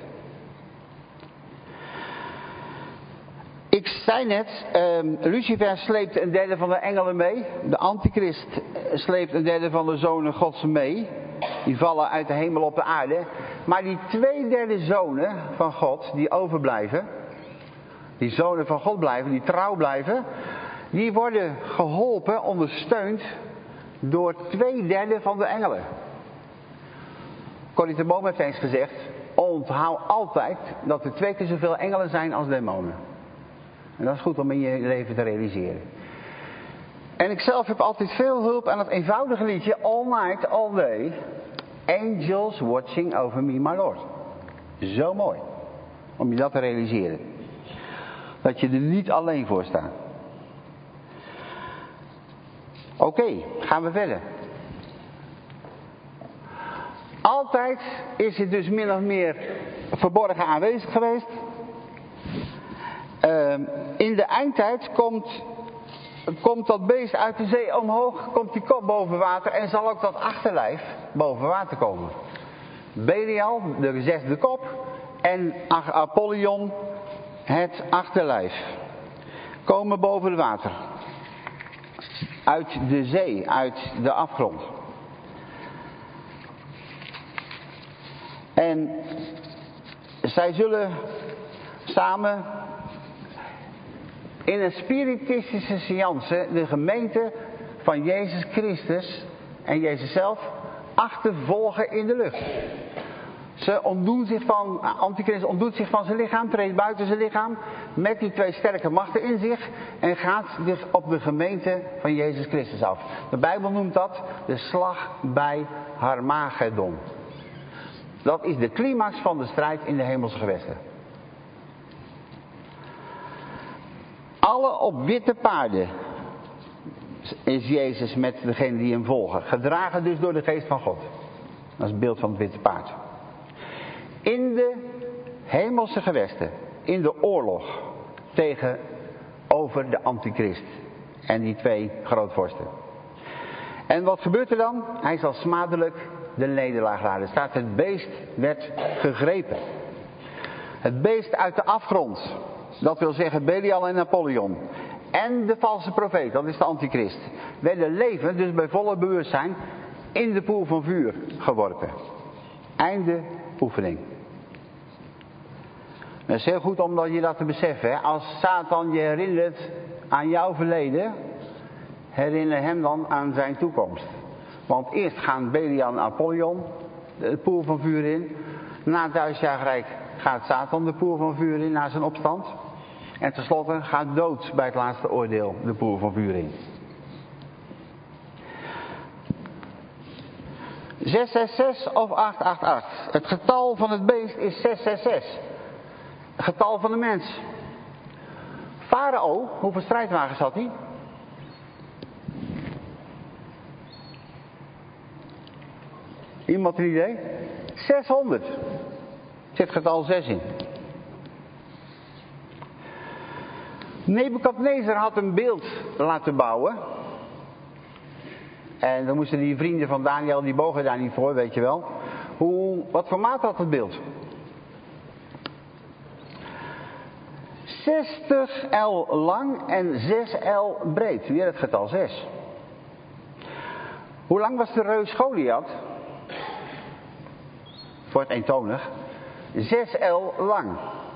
Ik zei net, Lucifer sleept een derde van de engelen mee. De antichrist sleept een derde van de zonen Gods mee. Die vallen uit de hemel op de aarde. Maar die 2/3 zonen van God die overblijven, die zonen van God blijven, die trouw blijven, die worden geholpen, ondersteund door 2/3 van de engelen. Corrie ten Boom heeft eens gezegd, onthoud altijd dat er 2 keer zoveel engelen zijn als demonen. En dat is goed om in je leven te realiseren. En ik zelf heb altijd veel hulp aan het eenvoudige liedje All Night, All Day. Angels watching over me, my Lord. Zo mooi. Om je dat te realiseren. Dat je er niet alleen voor staat. Oké, gaan we verder. Altijd is het dus min of meer verborgen aanwezig geweest. In de eindtijd komt dat beest uit de zee omhoog, komt die kop boven water en zal ook dat achterlijf boven water komen. Belial, de 6e kop, en Apollyon, het achterlijf, komen boven het water. Uit de zee, uit de afgrond. En zij zullen samen in een spiritistische seance de gemeente van Jezus Christus en Jezus zelf achtervolgen in de lucht. Antichrist ontdoet zich van zijn lichaam, treedt buiten zijn lichaam met die 2 sterke machten in zich en gaat dus op de gemeente van Jezus Christus af. De Bijbel noemt dat de slag bij Harmagedon. Dat is de climax van de strijd in de hemelse gewesten. Alle op witte paarden is Jezus met degenen die hem volgen. Gedragen dus door de geest van God. Dat is het beeld van het witte paard. In de hemelse gewesten. In de oorlog tegenover de antichrist. En die 2 grootvorsten. En wat gebeurt er dan? Hij zal smadelijk de nederlaag laden. Er staat, het beest werd gegrepen. Het beest uit de afgrond. Dat wil zeggen Belial en Apollyon. En de valse profeet, dat is de antichrist. Werden levend, dus bij volle bewustzijn, in de poel van vuur geworpen. Einde oefening. Het is heel goed om je dat te beseffen. Hè? Als Satan je herinnert aan jouw verleden, herinner hem dan aan zijn toekomst. Want eerst gaan Belial en Apollyon de poel van vuur in. Na het 1000 jaar rijk gaat Satan de poel van vuur in na zijn opstand. En tenslotte gaat dood bij het laatste oordeel de poel van vuur in. 666 of 888. Het getal van het beest is 666. Het getal van de mens. Farao, hoeveel strijdwagens had hij? Iemand een idee? 600. Er zit getal 6 in. Nebukadnezar had een beeld laten bouwen. En dan moesten die vrienden van Daniel, die bogen daar niet voor, weet je wel. Wat voor maat had het beeld? 60 L lang en 6 L breed. Weer het getal 6. Hoe lang was de reus Goliath? Voor het eentonig. 6 L lang.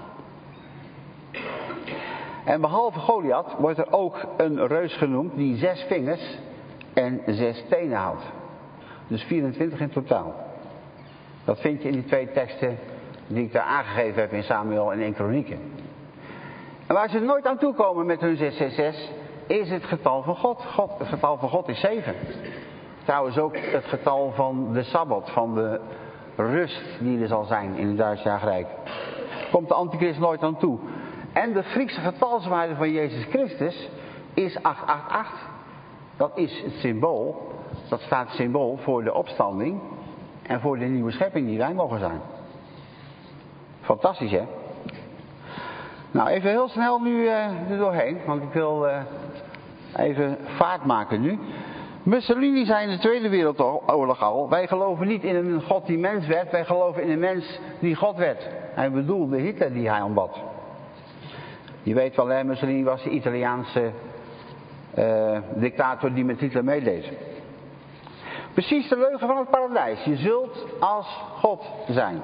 En behalve Goliath wordt er ook een reus genoemd die 6 vingers en 6 tenen houdt. Dus 24 in totaal. Dat vind je in die 2 teksten die ik daar aangegeven heb in Samuel en 1 Kronieken. En waar ze nooit aan toe komen met hun 666 is het getal van God. Het getal van God is 7. Trouwens ook het getal van de Sabbat, van de rust die er zal zijn in het 1000 jaar rijk. Komt de antichrist nooit aan toe. En de Griekse getalswaarde van Jezus Christus is 888. Dat is het symbool. Dat staat symbool voor de opstanding en voor de nieuwe schepping die wij mogen zijn. Fantastisch, hè? Nou, even heel snel nu er doorheen, want ik wil even vaart maken nu. Mussolini zei in de Tweede Wereldoorlog al: wij geloven niet in een God die mens werd, wij geloven in een mens die God werd. Hij bedoelde Hitler die hij aanbad. Je weet wel, hè, Mussolini was de Italiaanse dictator die met Hitler meedeed. Precies de leugen van het paradijs. Je zult als God zijn.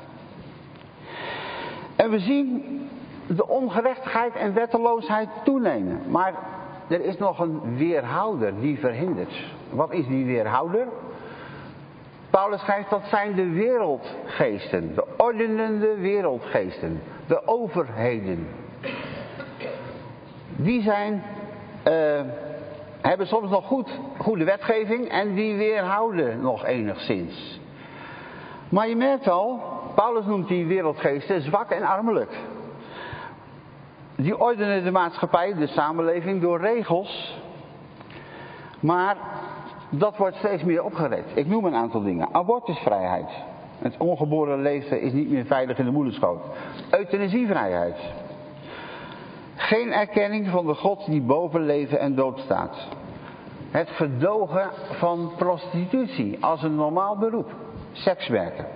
En we zien de ongerechtigheid en wetteloosheid toenemen. Maar er is nog een weerhouder die verhindert. Wat is die weerhouder? Paulus schrijft dat zijn de wereldgeesten. De ordenende wereldgeesten. De overheden. Die hebben soms nog goede wetgeving en die weerhouden nog enigszins. Maar je merkt al, Paulus noemt die wereldgeesten zwak en armelijk. Die ordenen de maatschappij, de samenleving, door regels. Maar dat wordt steeds meer opgerekt. Ik noem een aantal dingen. Abortusvrijheid. Het ongeboren leven is niet meer veilig in de moederschoot. Euthanasievrijheid. Geen erkenning van de God die boven leven en dood staat. Het gedogen van prostitutie als een normaal beroep. Sekswerken.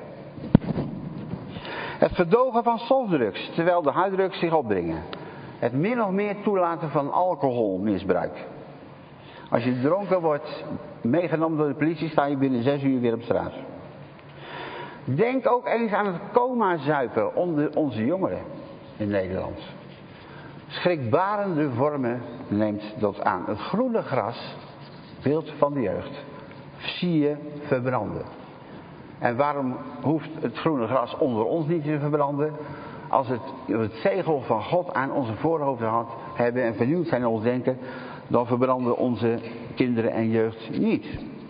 Het gedogen van softdrugs, terwijl de harddrugs zich opdringen. Het min of meer toelaten van alcoholmisbruik. Als je dronken wordt, meegenomen door de politie, sta je binnen 6 uur weer op straat. Denk ook eens aan het coma-zuipen onder onze jongeren in Nederland. Schrikbarende vormen neemt dat aan. Het groene gras, beeld van de jeugd, zie je verbranden. En waarom hoeft het groene gras onder ons niet te verbranden? Als het zegel van God aan onze voorhoofden hebben en vernieuwd zijn in ons denken, dan verbranden onze kinderen en jeugd niet.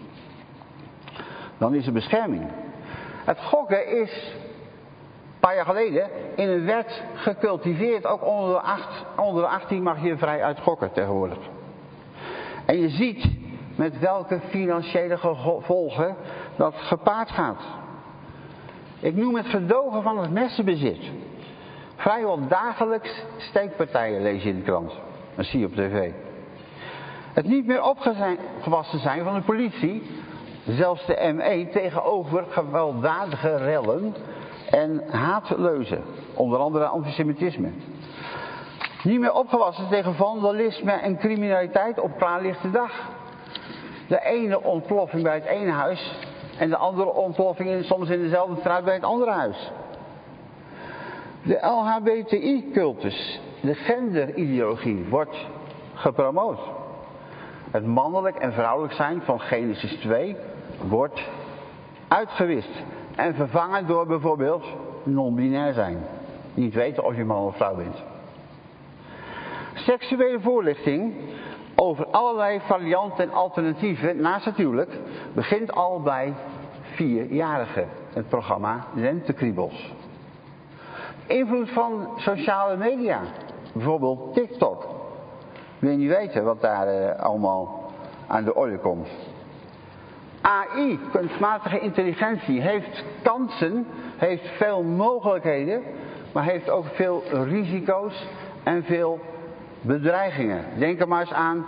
Dan is er bescherming. Het gokken is een paar jaar geleden in een wet gecultiveerd. Ook onder de 18 mag je vrij uit gokken tegenwoordig. En je ziet met welke financiële gevolgen dat gepaard gaat. Ik noem het gedogen van het messenbezit. Vrijwel dagelijks steekpartijen lees je in de krant. Dat zie je op tv. Het niet meer opgewassen zijn van de politie, zelfs de ME, tegenover gewelddadige rellen en haatleuzen. Onder andere antisemitisme. Niet meer opgewassen tegen vandalisme en criminaliteit op klaarlichte dag. De ene ontploffing bij het ene huis en de andere ontploffing soms in dezelfde straat bij het andere huis. De LHBTI-cultus, de genderideologie, wordt gepromoot. Het mannelijk en vrouwelijk zijn van Genesis 2 wordt uitgewist en vervangen door bijvoorbeeld non-binair zijn. Niet weten of je man of vrouw bent. Seksuele voorlichting over allerlei varianten en alternatieven naast het huwelijk begint al bij 4-jarigen. Het programma Lentekriebels. Invloed van sociale media. Bijvoorbeeld TikTok. Wil je niet weten wat daar allemaal aan de orde komt. AI, kunstmatige intelligentie, heeft kansen, heeft veel mogelijkheden, maar heeft ook veel risico's en veel bedreigingen. Denk er maar eens aan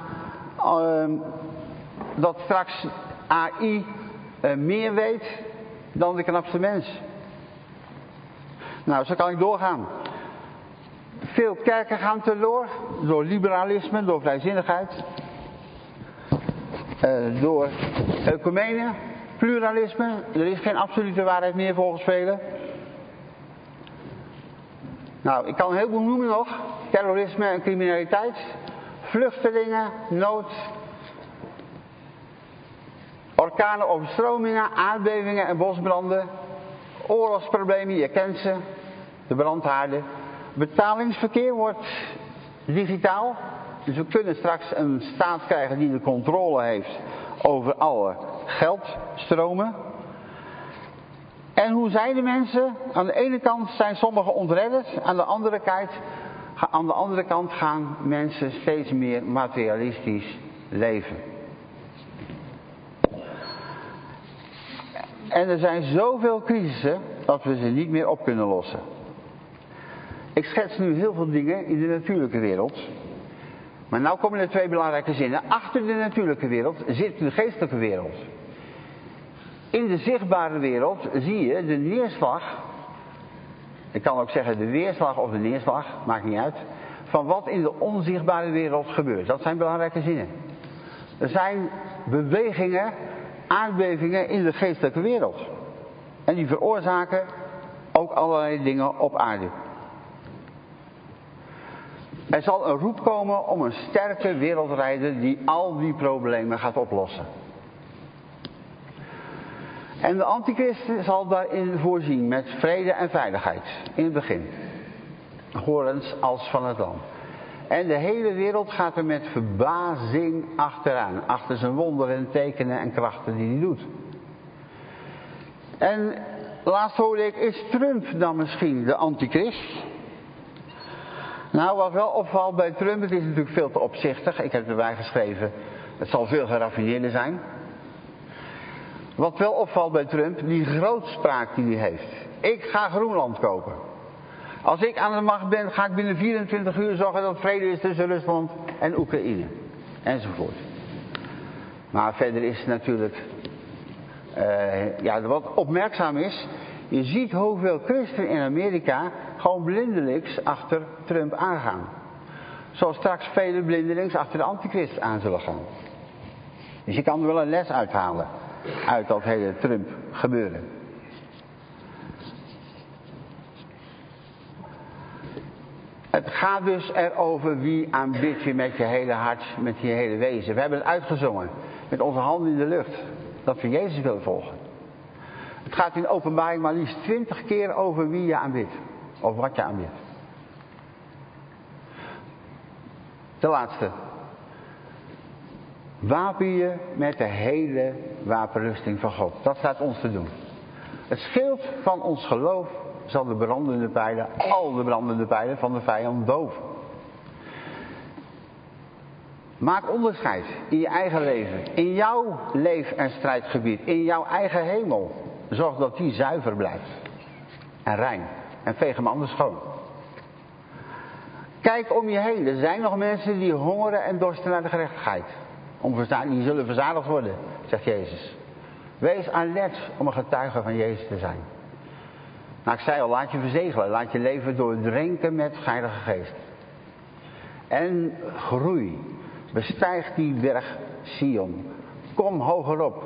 dat straks AI meer weet dan de knapste mens. Nou, zo kan ik doorgaan. Veel kerken gaan teloor door liberalisme, door vrijzinnigheid, door ecumene, pluralisme. Er is geen absolute waarheid meer volgens velen. Nou, ik kan een heleboel noemen nog. Terrorisme en criminaliteit, vluchtelingen, nood, orkanen, overstromingen, aardbevingen en bosbranden, oorlogsproblemen, je kent ze, de brandhaarden. Betalingsverkeer wordt digitaal, dus we kunnen straks een staat krijgen die de controle heeft over alle geldstromen. En hoe zijn de mensen? Aan de ene kant zijn sommigen ontredderd, aan de andere kant gaan mensen steeds meer materialistisch leven. En er zijn zoveel crisissen dat we ze niet meer op kunnen lossen. Ik schets nu heel veel dingen in de natuurlijke wereld. Maar nou komen er 2 belangrijke zinnen. Achter de natuurlijke wereld zit de geestelijke wereld. In de zichtbare wereld zie je de neerslag. Ik kan ook zeggen de weerslag of de neerslag, maakt niet uit. Van wat in de onzichtbare wereld gebeurt. Dat zijn belangrijke zinnen. Er zijn bewegingen, aardbevingen in de geestelijke wereld. En die veroorzaken ook allerlei dingen op aarde. Er zal een roep komen om een sterke wereldleider die al die problemen gaat oplossen. En de antichrist zal daarin voorzien met vrede en veiligheid. In het begin. Horens als van het land. En de hele wereld gaat er met verbazing achteraan. Achter zijn wonderen en tekenen en krachten die hij doet. En laatst hoorde ik, is Trump dan misschien de antichrist? Nou, wat wel opvalt bij Trump, het is natuurlijk veel te opzichtig. Ik heb erbij geschreven, het zal veel geraffineerder zijn. Wat wel opvalt bij Trump, die grootspraak die hij heeft. Ik ga Groenland kopen. Als ik aan de macht ben, ga ik binnen 24 uur zorgen dat vrede is tussen Rusland en Oekraïne. Enzovoort. Maar verder is het natuurlijk... wat opmerkzaam is... Je ziet hoeveel christenen in Amerika gewoon blindelings achter Trump aangaan. Zoals straks vele blindelings achter de antichrist aan zullen gaan. Dus je kan er wel een les uithalen. Uit dat hele Trump gebeuren. Het gaat dus erover wie aanbidt je met je hele hart, met je hele wezen. We hebben het uitgezongen. Met onze handen in de lucht. Dat we Jezus willen volgen. Het gaat in Openbaring maar liefst 20 keer over wie je aanbidt. Of wat je aanbidt. De laatste. Wapen je met de hele wapenrusting van God. Dat staat ons te doen. Het schild van ons geloof zal de brandende pijlen, al de brandende pijlen van de vijand doven. Maak onderscheid in je eigen leven. In jouw leef- en strijdgebied. In jouw eigen hemel. Zorg dat die zuiver blijft. En rein. En veeg hem anders schoon. Kijk om je heen. Er zijn nog mensen die hongeren en dorsten naar de gerechtigheid. Die zullen verzadigd worden, zegt Jezus. Wees alert om een getuige van Jezus te zijn. Nou, ik zei al, laat je verzegelen. Laat je leven doordrenken met Heilige Geest. En groei. Bestijg die berg Sion. Kom hogerop.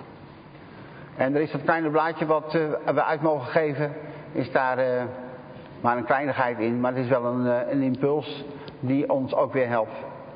En er is dat kleine blaadje wat we uit mogen geven. Is daar maar een kleinigheid in. Maar het is wel een impuls die ons ook weer helpt.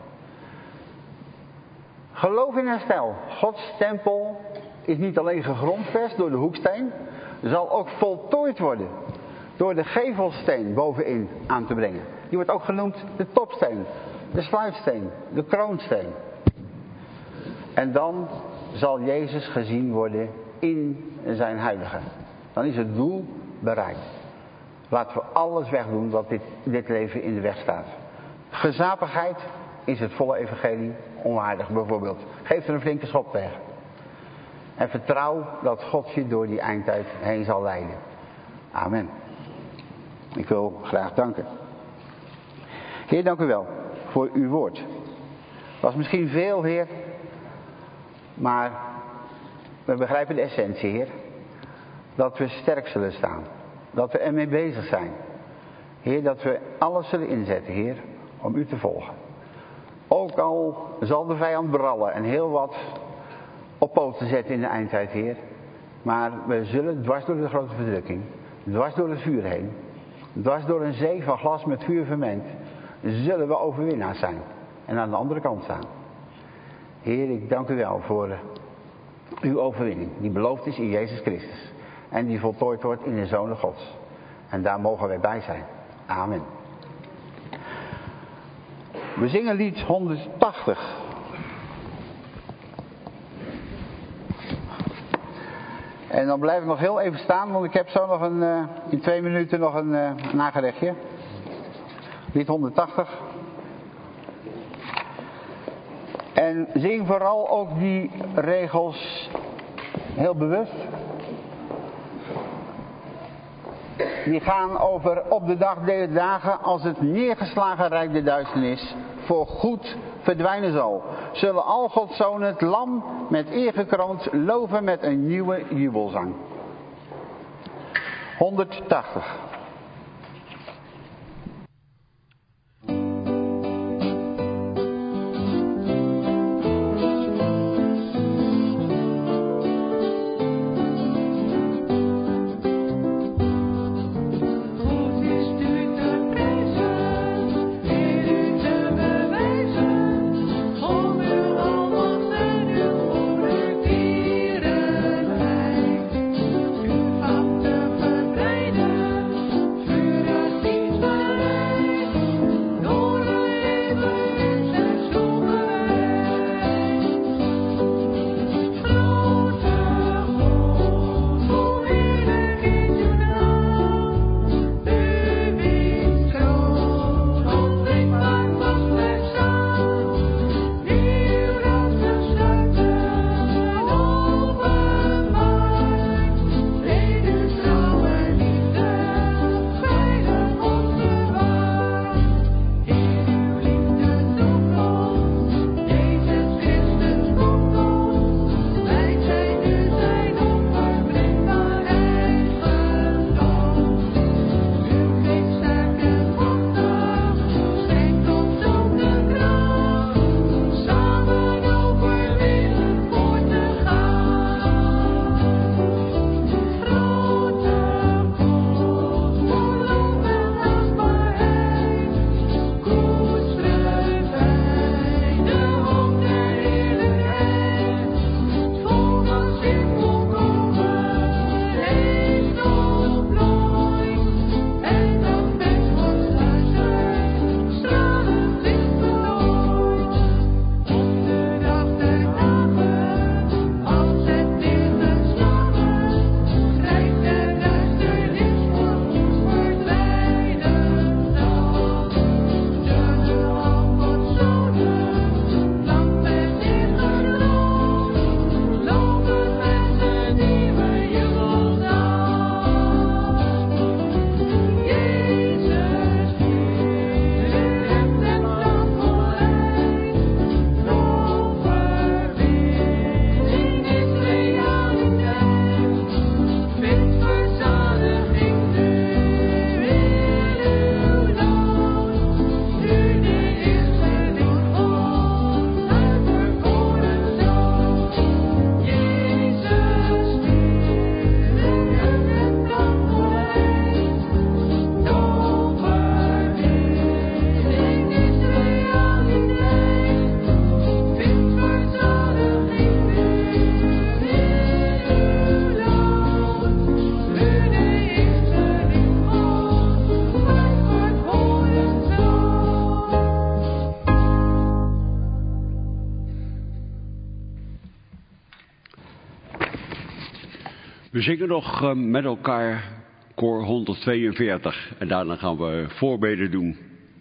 Geloof in herstel. Gods tempel is niet alleen gegrondvest door de hoeksteen. Zal ook voltooid worden door de gevelsteen bovenin aan te brengen. Die wordt ook genoemd de topsteen, de sluitsteen, de kroonsteen. En dan zal Jezus gezien worden in zijn heilige. Dan is het doel bereikt. Laten we alles wegdoen wat dit leven in de weg staat. Gezapigheid is het volle evangelie onwaardig bijvoorbeeld. Geef er een flinke schop tegen. En vertrouw dat God je door die eindtijd heen zal leiden. Amen. Ik wil graag danken. Heer, dank u wel voor uw woord. Het was misschien veel, Heer. Maar we begrijpen de essentie, Heer. Dat we sterk zullen staan. Dat we ermee bezig zijn. Heer, dat we alles zullen inzetten, Heer, om u te volgen. Ook al zal de vijand brallen en heel wat op poten zetten in de eindtijd, Heer. Maar we zullen dwars door de grote verdrukking, dwars door het vuur heen, dwars door een zee van glas met vuur vermengd, zullen we overwinnaars zijn. En aan de andere kant staan. Heer, ik dank u wel voor uw overwinning, die beloofd is in Jezus Christus. En die voltooid wordt in de Zoon Gods. En daar mogen wij bij zijn. Amen. We zingen lied 180. En dan blijf ik nog heel even staan, want ik heb zo nog in 2 minuten nog een nagerechtje. Lied 180. En zing vooral ook die regels heel bewust. Die gaan over op de dag der dagen, als het neergeslagen rijk der duisternis voor goed verdwijnen zal. Zullen al Gods zonen het lam met eer gekroond loven met een nieuwe jubelzang. 180. We zingen nog met elkaar koor 142 en daarna gaan we voorbeden doen.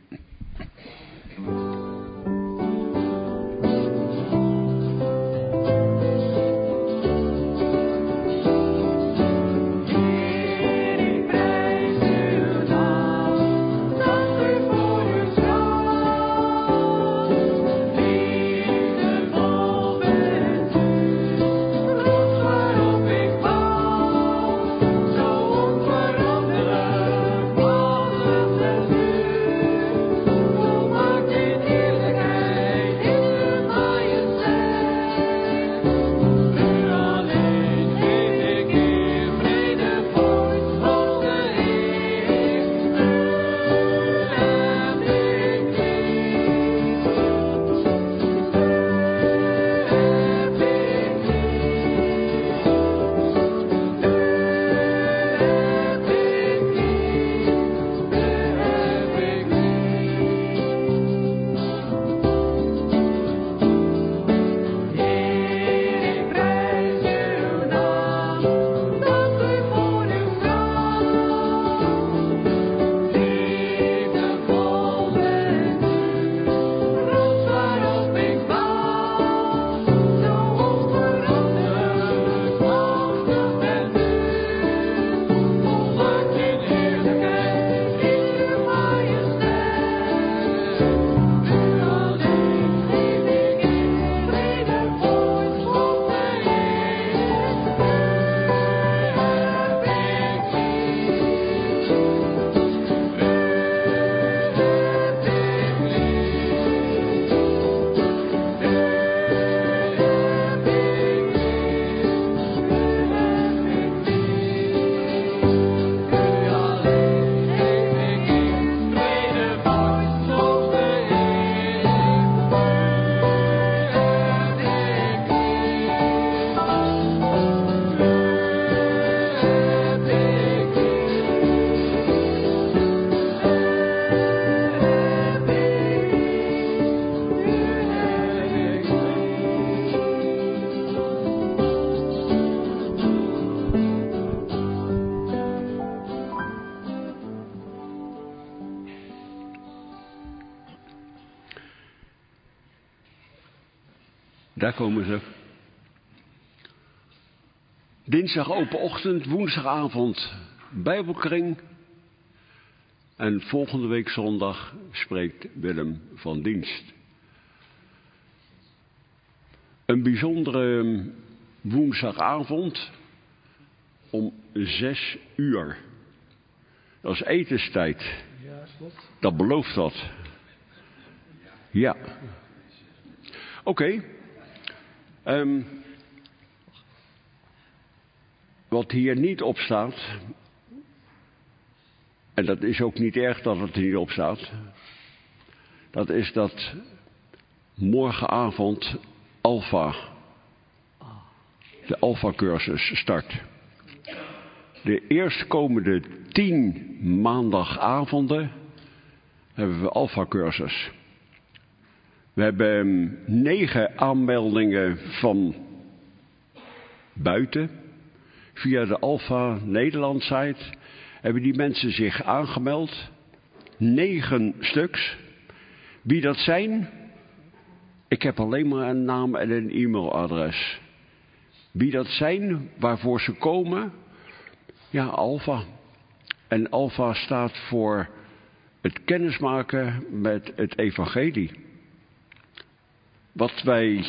Daar komen ze. Dinsdag open ochtend, woensdagavond Bijbelkring. En volgende week zondag spreekt Willem van dienst. Een bijzondere woensdagavond om 6 uur. Dat is etenstijd. Dat belooft wat. Ja. Oké. Wat hier niet op staat, en dat is ook niet erg dat het er niet op staat, dat is dat morgenavond de Alpha-cursus start. De eerstkomende 10 maandagavonden hebben we Alpha-cursus. We hebben 9 aanmeldingen van buiten. Via de Alpha Nederland site hebben die mensen zich aangemeld. 9 stuks. Wie dat zijn? Ik heb alleen maar een naam en een e-mailadres. Wie dat zijn, waarvoor ze komen? Ja, Alpha. En Alpha staat voor het kennismaken met het evangelie. Wat wij,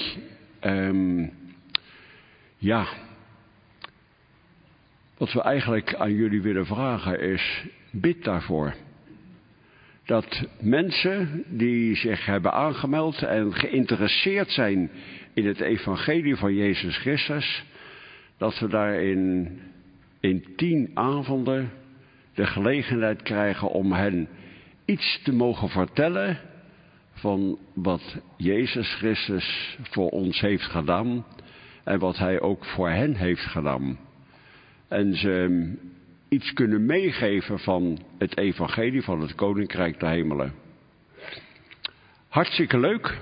wat we eigenlijk aan jullie willen vragen is, bid daarvoor. Dat mensen die zich hebben aangemeld en geïnteresseerd zijn in het evangelie van Jezus Christus, dat we daar in 10 avonden de gelegenheid krijgen om hen iets te mogen vertellen van wat Jezus Christus voor ons heeft gedaan en wat hij ook voor hen heeft gedaan. En ze iets kunnen meegeven van het evangelie van het Koninkrijk der Hemelen. Hartstikke leuk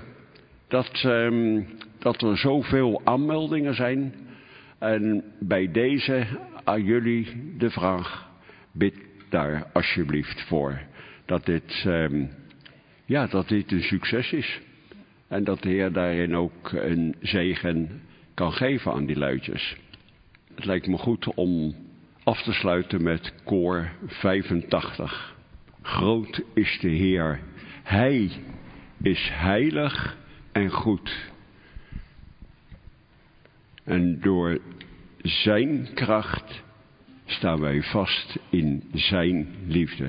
dat er zoveel aanmeldingen zijn. En bij deze aan jullie de vraag, bid daar alsjeblieft voor. Dat dit een succes is. En dat de Heer daarin ook een zegen kan geven aan die luidjes. Het lijkt me goed om af te sluiten met koor 85. Groot is de Heer. Hij is heilig en goed. En door zijn kracht staan wij vast in zijn liefde.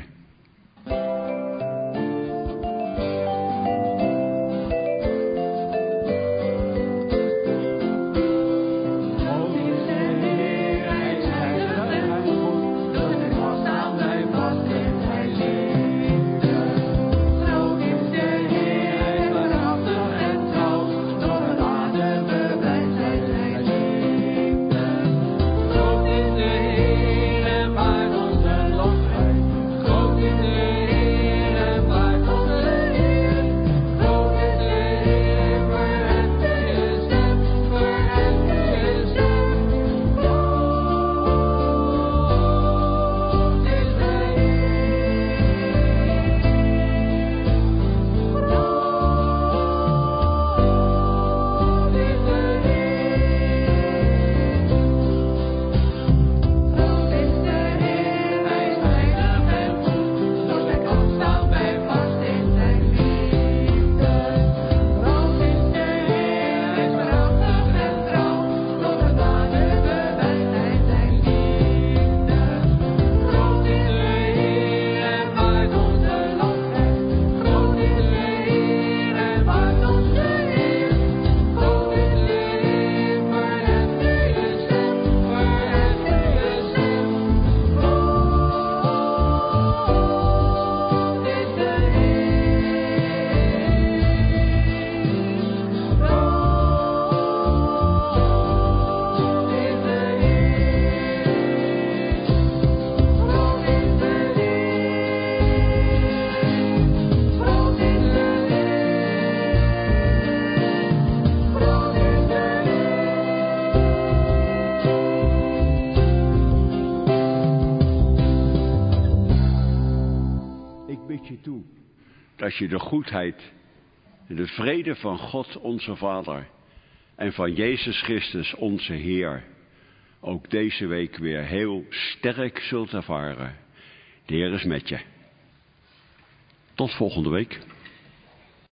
Dat je de goedheid en de vrede van God onze Vader en van Jezus Christus onze Heer ook deze week weer heel sterk zult ervaren. De Heer is met je. Tot volgende week.